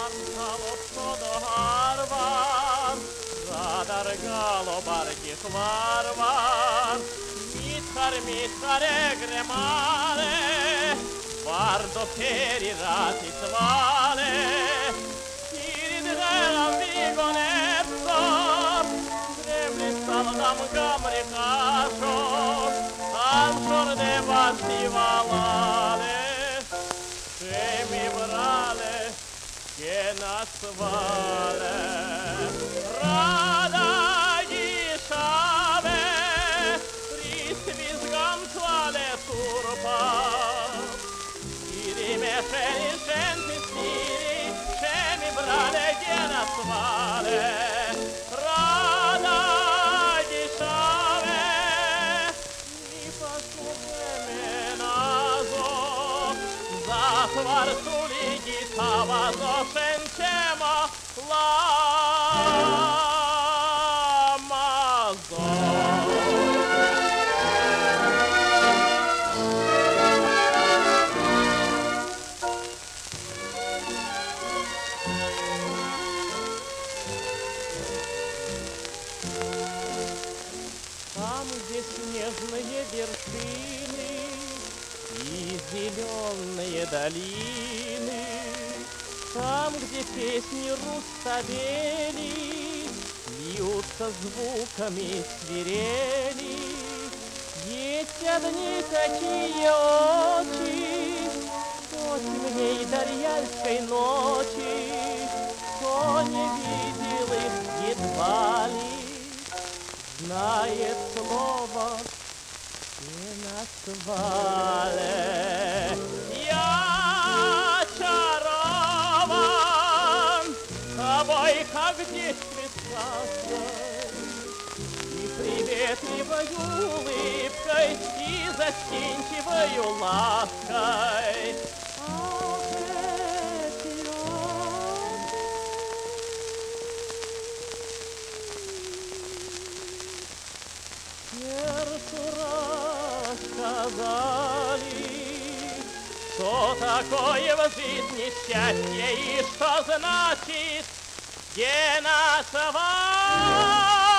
Соловко до гарвар, задаргало барких варвар, мітхаре гремале, вардо перирати свале, сірідгелам вігонецо, кремлі салдам гамрикашо, аншор де басівалале, шемі брале, que nas vale rada dishave prisvizgam tvale turpa iri mešeni šenti stiri šemi brale que nas vale rada dishave ni pasukeme nazo zahvar suligi tavazo šenčemo lamazo. Там, где снежные вершины и зеленые долины, там, где песни руставели льются звуками свирели, есть одни такие очи, что темней дарьяльской ночи, кто не видел их едва ли знает слово не назвали. Я чарован тобой, как в детстве сказкой, и приветливою улыбкой, и застенчивою лаской. Ах, эти сердцу рассказали, что такое в жизни счастье и что значит, где наша